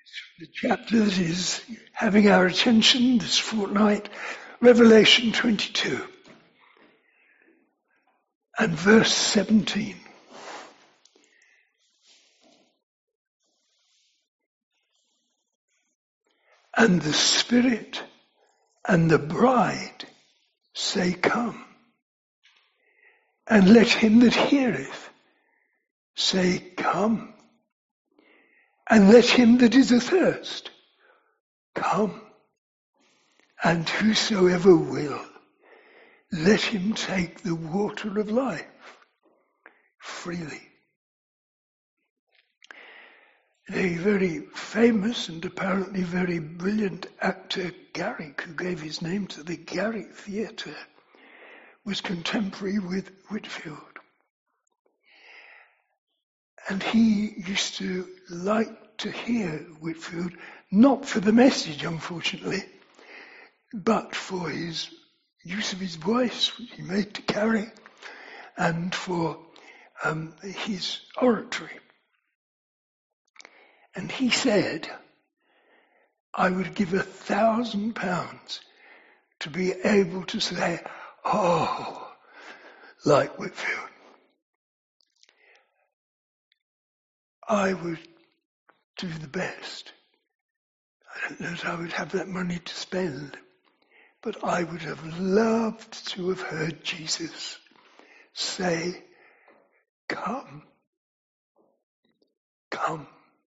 The chapter that is having our attention this fortnight, Revelation 22 and verse 17. And the Spirit and the bride say, Come. And let him that heareth say, Come. And let him that is athirst come. And whosoever will, let him take the water of life freely. A very famous and apparently very brilliant actor, Garrick, who gave his name to the Garrick Theatre, was contemporary with Whitefield. And he used to like to hear Whitefield, not for the message, unfortunately, but for his use of his voice, which he made to carry, and for his oratory. And he said, I would give £1,000 to be able to say, oh, like Whitefield. I would do the best. I don't know that I would have that money to spend, but I would have loved to have heard Jesus say, Come, come.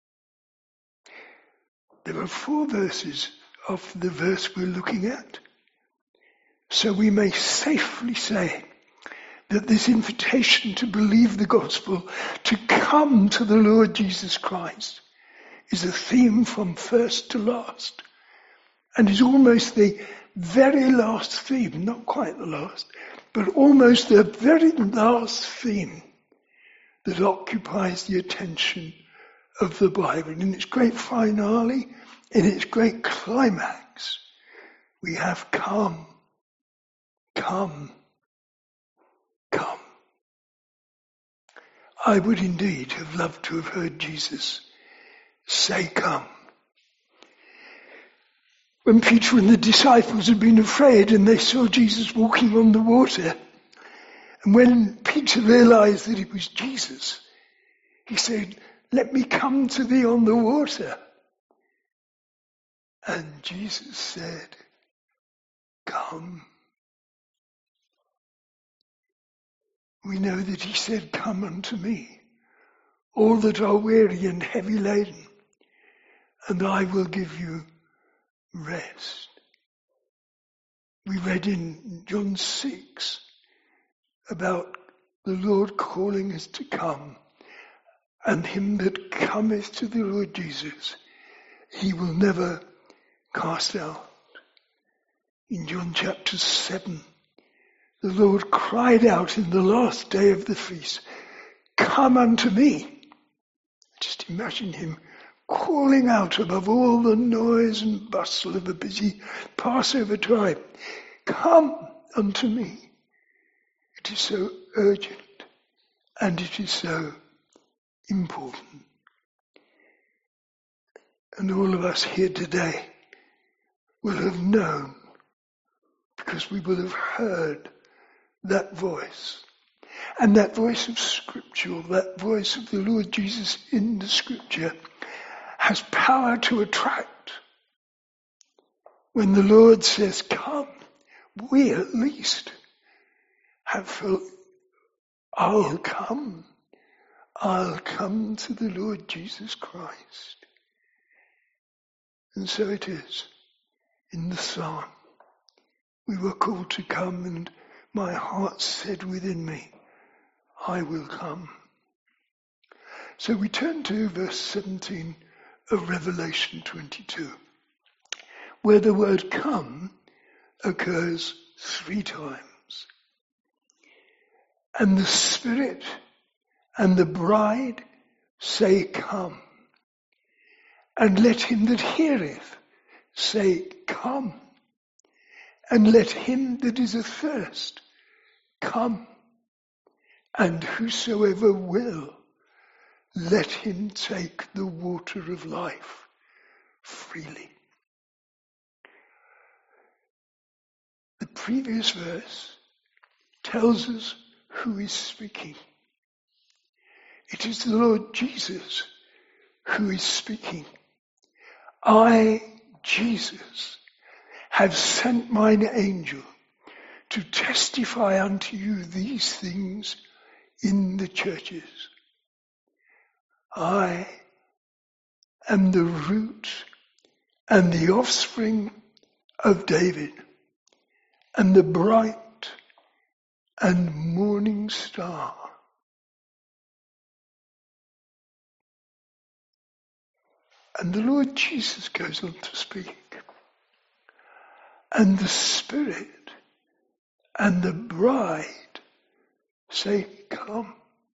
There are 4 verses of the verse we're looking at. So we may safely say that this invitation to believe the gospel, to come to the Lord Jesus Christ, is a theme from first to last, and is almost the very last theme, not quite the last, but almost the very last theme that occupies the attention of the Bible. In its great finale, in its great climax, we have come, come, come. I would indeed have loved to have heard Jesus say, Come. When Peter and the disciples had been afraid and they saw Jesus walking on the water, and when Peter realized that it was Jesus, he said, Let me come to thee on the water. And Jesus said, Come. We know that he said, Come unto me, all that are weary and heavy laden, and I will give you rest. We read in John 6 about the Lord calling us to come, and him that cometh to the Lord Jesus, he will never cast out. In John chapter 7, the Lord cried out in the last day of the feast, Come unto me. Just imagine him calling out above all the noise and bustle of a busy Passover time. Come unto me. It is so urgent and it is so important. And all of us here today will have known, because we will have heard that voice. And that voice of Scripture, that voice of the Lord Jesus in the Scripture, has power to attract. When the Lord says, Come, we at least have felt, I'll come to the Lord Jesus Christ. And so it is in the psalm. We were called to come, and my heart said within me, I will come. So we turn to verse 17 of Revelation 22, where the word come occurs 3 times. And the Spirit and the bride say, Come. And let him that heareth say, Come. And let him that is athirst come. And whosoever will, let him take the water of life freely. The previous verse tells us who is speaking. It is the Lord Jesus who is speaking. I, Jesus, have sent mine angel to testify unto you these things in the churches. I am the root and the offspring of David, and the bright and morning star. And the Lord Jesus goes on to speak. And the Spirit and the bride say, come.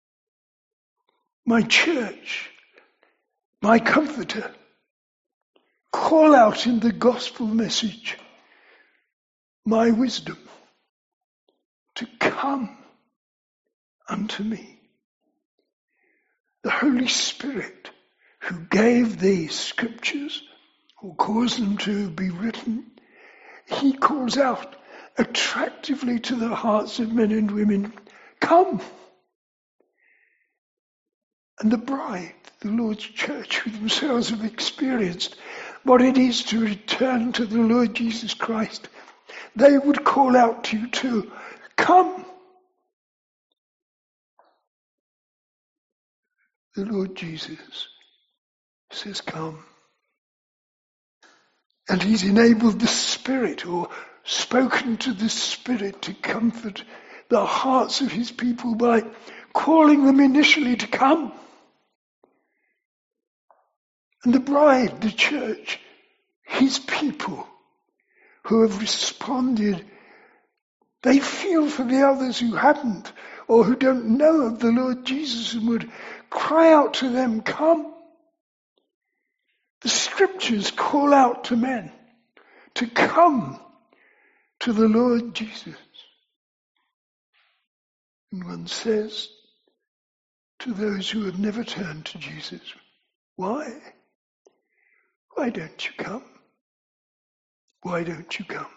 My church, my comforter, call out in the gospel message, my wisdom, to come unto me. The Holy Spirit who gave these scriptures or caused them to be written, he calls out attractively to the hearts of men and women, come. And the bride, the Lord's church, who themselves have experienced what it is to return to the Lord Jesus Christ, they would call out to you too, come. The Lord Jesus says, come. And he's enabled the Spirit, or spoken to the Spirit, to comfort the hearts of his people by calling them initially to come. And the bride, the church, his people who have responded, they feel for the others who haven't or who don't know of the Lord Jesus and would cry out to them, come. The scriptures call out to men to come to the Lord Jesus. And one says to those who have never turned to Jesus, why? Why don't you come? Why don't you come?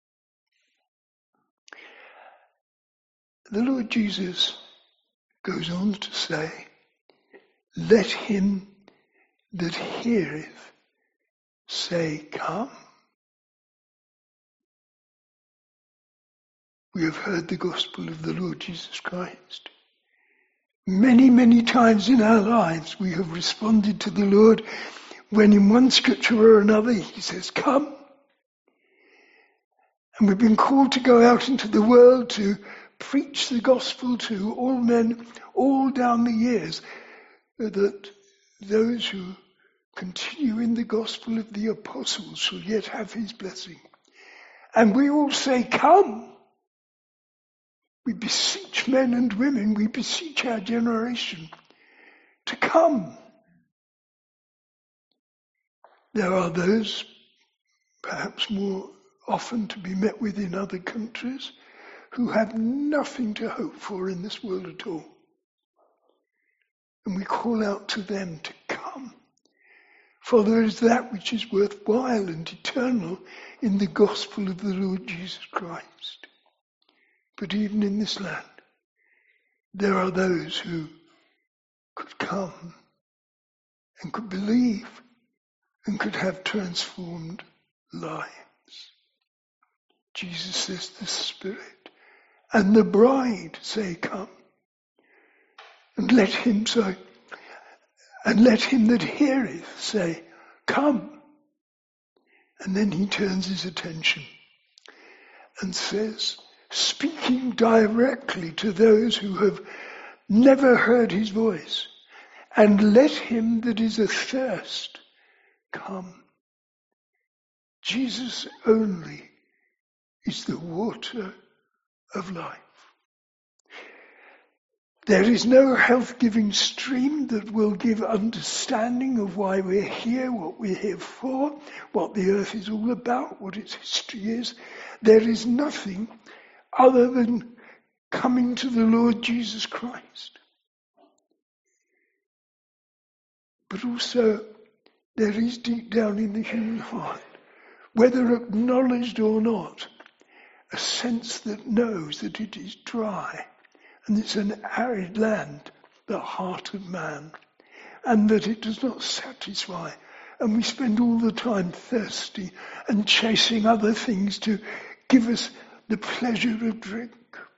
The Lord Jesus goes on to say, let him that heareth say, come. We have heard the gospel of the Lord Jesus Christ. Many, many times in our lives we have responded to the Lord when in one scripture or another he says, come. And we've been called to go out into the world to preach the gospel to all men all down the years, that those who continue in the gospel of the apostles shall yet have his blessing. And we all say, come. We beseech men and women, we beseech our generation to come. There are those, perhaps more often to be met with in other countries, who have nothing to hope for in this world at all. And we call out to them to come. For there is that which is worthwhile and eternal in the gospel of the Lord Jesus Christ. But even in this land, there are those who could come and could believe and could have transformed lives. Jesus says the Spirit and the bride say, come. And let him that heareth say, come. And then he turns his attention and says, speaking directly to those who have never heard his voice, and let him that is athirst come. Jesus only is the water of life. There is no health-giving stream that will give understanding of why we're here, what we're here for, what the earth is all about, what its history is. There is nothing other than coming to the Lord Jesus Christ. But also, there is deep down in the human heart, whether acknowledged or not, a sense that knows that it is dry and it's an arid land, the heart of man, and that it does not satisfy. And we spend all the time thirsty and chasing other things to give us the pleasure of drink.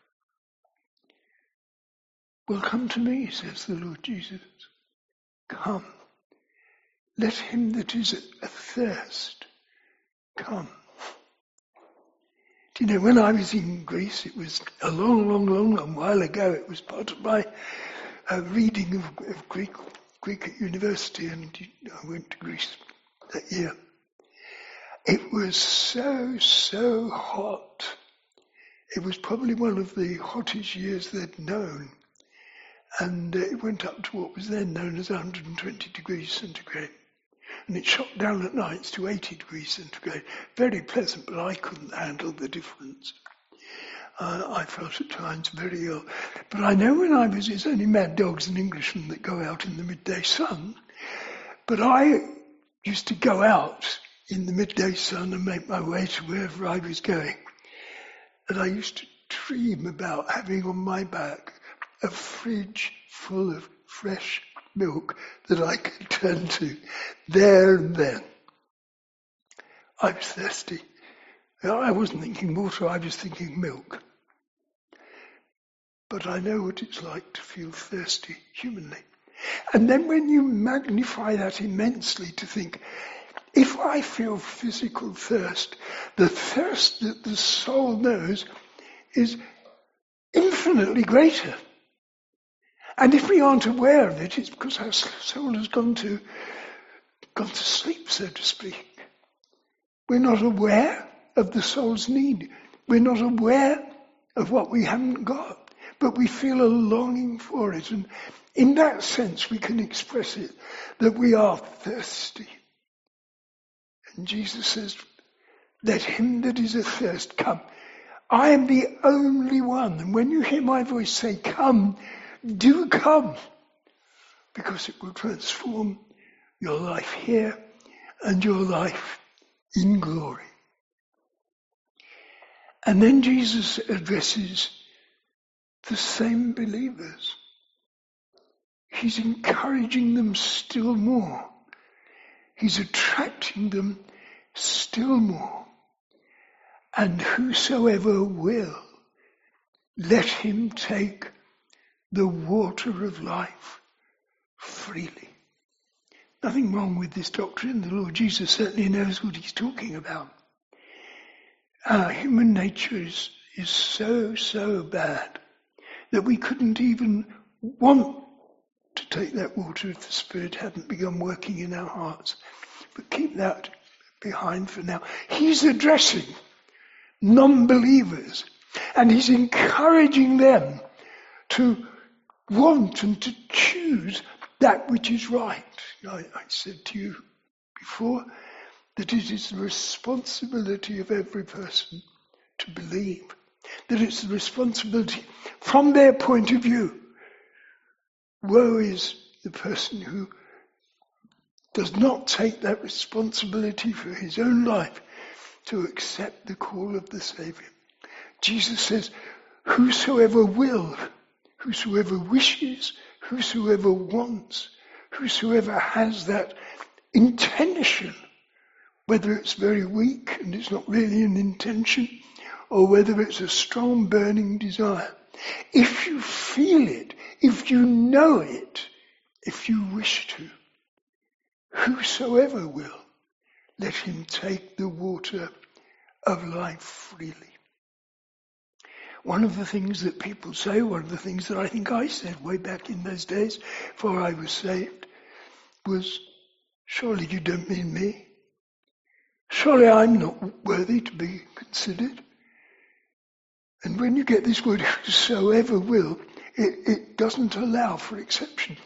Well, come to me, says the Lord Jesus. Come. Let him that is athirst come. Do you know, when I was in Greece, it was a long while ago, it was part of my reading of Greek at university, and I went to Greece that year. It was so hot. It was probably one of the hottest years they'd known. And it went up to what was then known as 120 degrees centigrade. And it shot down at nights to 80 degrees centigrade. Very pleasant, but I couldn't handle the difference. I felt at times very ill. But I know when I was, it's only mad dogs and Englishmen that go out in the midday sun. But I used to go out in the midday sun and make my way to wherever I was going. And I used to dream about having on my back a fridge full of fresh milk that I could turn to there and then. I was thirsty. I wasn't thinking water, I was thinking milk. But I know what it's like to feel thirsty humanly. And then when you magnify that immensely to think, if I feel physical thirst, the thirst that the soul knows is infinitely greater. And if we aren't aware of it, it's because our soul has gone to sleep, so to speak. We're not aware of the soul's need. We're not aware of what we haven't got, but we feel a longing for it. And in that sense, we can express it, that we are thirsty. And Jesus says, let him that is athirst come. I am the only one. And when you hear my voice say, come, do come, because it will transform your life here and your life in glory. And then Jesus addresses the same believers. He's encouraging them still more. He's attracting them still more. And whosoever will, let him take the water of life freely. Nothing wrong with this doctrine. The Lord Jesus certainly knows what he's talking about. Our human nature is so bad that we couldn't even want to take that water if the Spirit hadn't begun working in our hearts. But keep that behind for now. He's addressing non-believers and he's encouraging them to want and to choose that which is right. I said to you before that it is the responsibility of every person to believe, that it's the responsibility from their point of view. Woe is the person who does not take that responsibility for his own life to accept the call of the Saviour. Jesus says, whosoever will, whosoever wishes, whosoever wants, whosoever has that intention, whether it's very weak and it's not really an intention, or whether it's a strong burning desire, if you feel it, if you know it, if you wish to, whosoever will, let him take the water of life freely. One of the things that people say, one of the things that I think I said way back in those days before I was saved, was, surely you don't mean me? Surely I'm not worthy to be considered? And when you get this word, whosoever will, it doesn't allow for exceptions.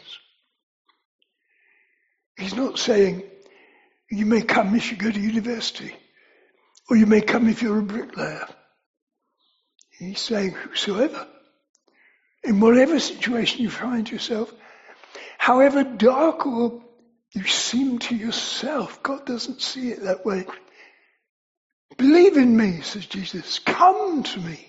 He's not saying, you may come if you go to university, or you may come if you're a bricklayer. He's saying, whosoever, in whatever situation you find yourself, however dark or You seem to yourself. God doesn't see it that way. Believe in me, says Jesus. Come to me.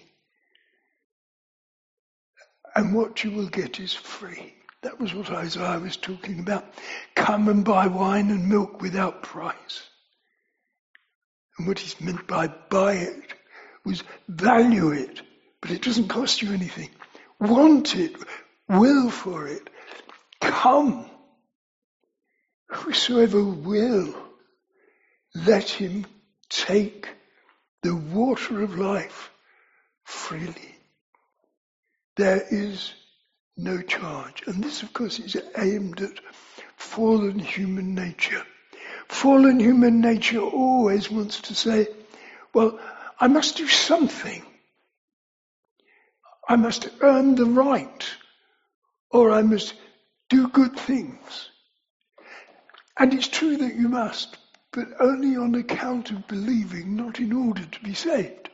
And what you will get is free. That was what Isaiah was talking about. Come and buy wine and milk without price. And what he's meant by buy it was value it, but it doesn't cost you anything. Want it, will for it. Come. Whosoever will, let him take the water of life freely. There is no charge. And this, of course, is aimed at fallen human nature. Fallen human nature always wants to say, well, I must do something. I must earn the right, or I must do good things. And it's true that you must, but only on account of believing, not in order to be saved.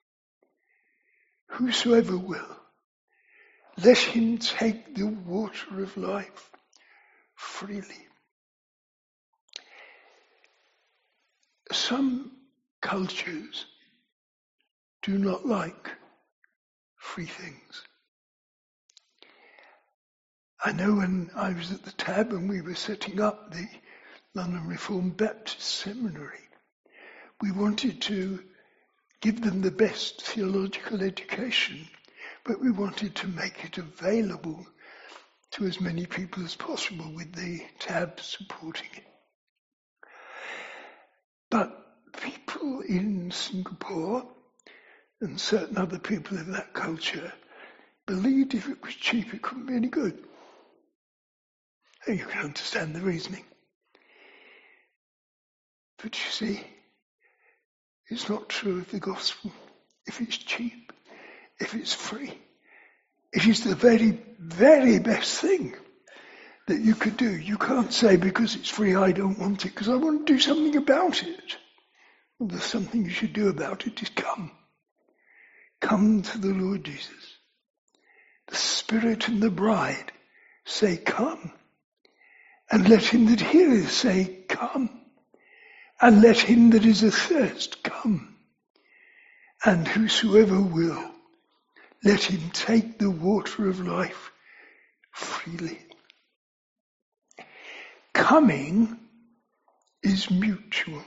Whosoever will, let him take the water of life freely. Some cultures do not like free things. I know when I was at the TAB and we were setting up the London Reformed Baptist Seminary, we wanted to give them the best theological education, but we wanted to make it available to as many people as possible with the TAB supporting it. But people in Singapore and certain other people of that culture believed if it was cheap it couldn't be any good. And you can understand the reasoning. But you see, it's not true of the gospel. If it's cheap, if it's free, it is the very, very best thing that you could do. You can't say because it's free I don't want it, because I want to do something about it. Well, there's something you should do about it, is come. Come to the Lord Jesus. The Spirit and the bride say, come. And let him that heareth say, come. And let him that is athirst come. And whosoever will, let him take the water of life freely. Coming is mutual.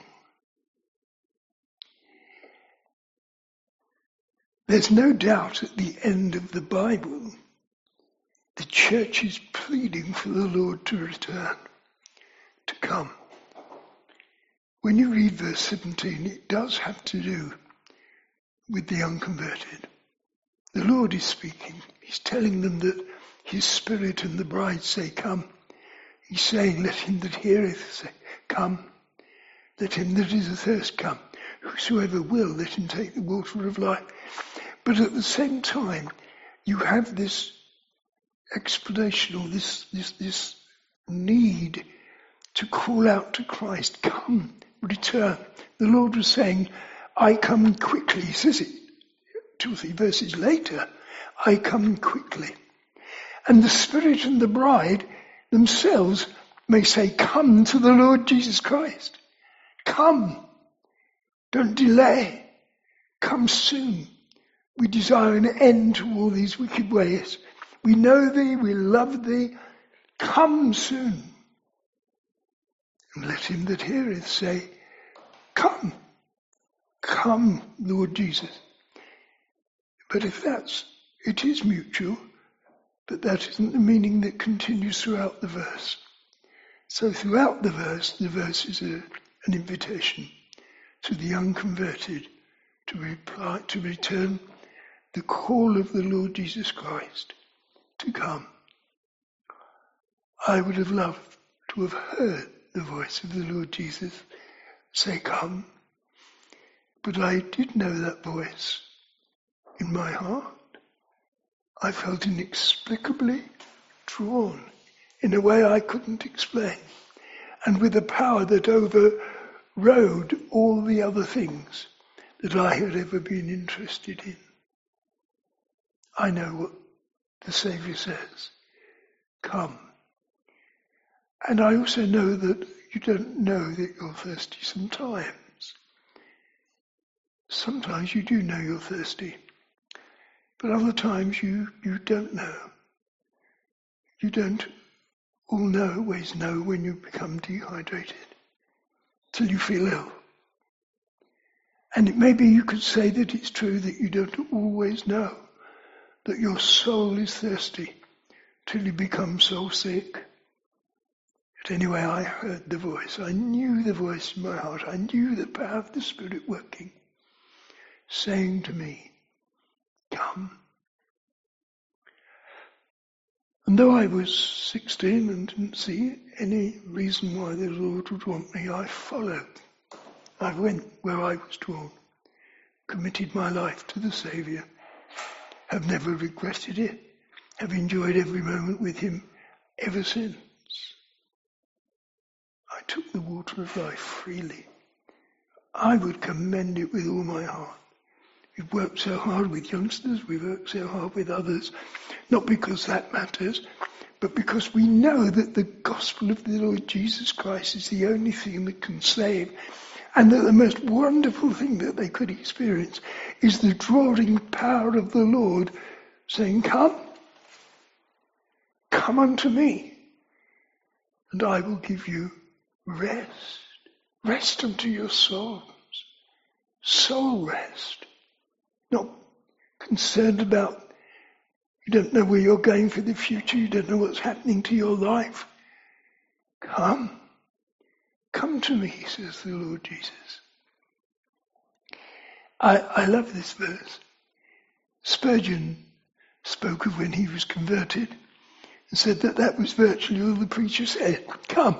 There's no doubt at the end of the Bible, the church is pleading for the Lord to return, to come. When you read verse 17, it does have to do with the unconverted. The Lord is speaking. He's telling them that his Spirit and the bride say, come. He's saying, let him that heareth say, come. Let him that is athirst come. Whosoever will, let him take the water of life. But at the same time, you have this explanation or this need to call out to Christ, come, return. The Lord was saying, I come quickly. He says it 2 or 3 verses later, I come quickly. And the Spirit and the bride themselves may say, come to the Lord Jesus Christ. Come. Don't delay. Come soon. We desire an end to all these wicked ways. We know thee, we love thee. Come soon. And let him that heareth say, come. Come, Lord Jesus. But if it is mutual, but that isn't the meaning that continues throughout the verse. So throughout the verse is an invitation to the unconverted to return the call of the Lord Jesus Christ to come. I would have loved to have heard the voice of the Lord Jesus say, come. But I did know that voice in my heart. I felt inexplicably drawn in a way I couldn't explain, and with a power that overrode all the other things that I had ever been interested in. I know what the Saviour says. Come. And I also know that you don't know that you're thirsty sometimes. Sometimes you do know you're thirsty, but other times you don't know. You don't always know when you become dehydrated till you feel ill. And it may be you could say that it's true that you don't always know that your soul is thirsty till you become so sick. But anyway, I heard the voice. I knew the voice in my heart. I knew the power of the Spirit working, saying to me, come. And though I was 16 and didn't see any reason why the Lord would want me, I followed. I went where I was drawn, committed my life to the Saviour, have never regretted it, have enjoyed every moment with him ever since. I took the water of life freely. I would commend it with all my heart. We've worked so hard with youngsters, we've worked so hard with others, not because that matters, but because we know that the gospel of the Lord Jesus Christ is the only thing that can save, and that the most wonderful thing that they could experience is the drawing power of the Lord saying, come unto me, and I will give you rest unto your souls, soul rest. Not concerned about, you don't know where you're going for the future, you don't know what's happening to your life. Come to me, says the Lord Jesus. I love this verse. Spurgeon spoke of when he was converted and said that was virtually all the preacher said. Come.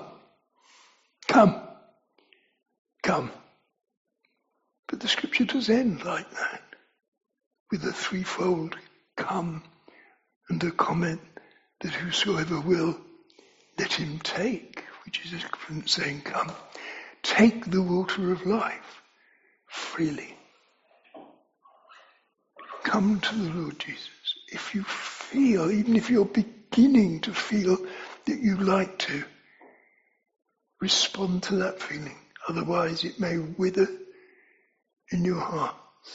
But the scripture does end like that, with a threefold come and a comment that whosoever will, let him take, which is equivalent to saying come. Take the water of life freely. Come to the Lord Jesus. If you feel, even if you're beginning to feel that you like to, respond to that feeling. Otherwise it may wither in your hearts.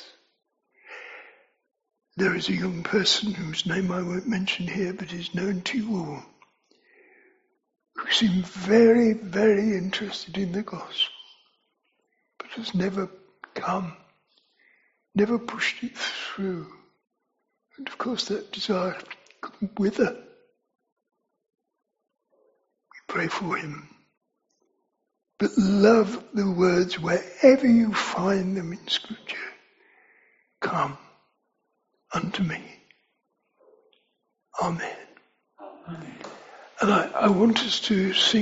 There is a young person whose name I won't mention here, but is known to you all, who seemed very, very interested in the gospel, but has never come, never pushed it through. And of course that desire couldn't wither. We pray for him. But love the words wherever you find them in Scripture. Come unto me. Amen. Amen. And I want us to sing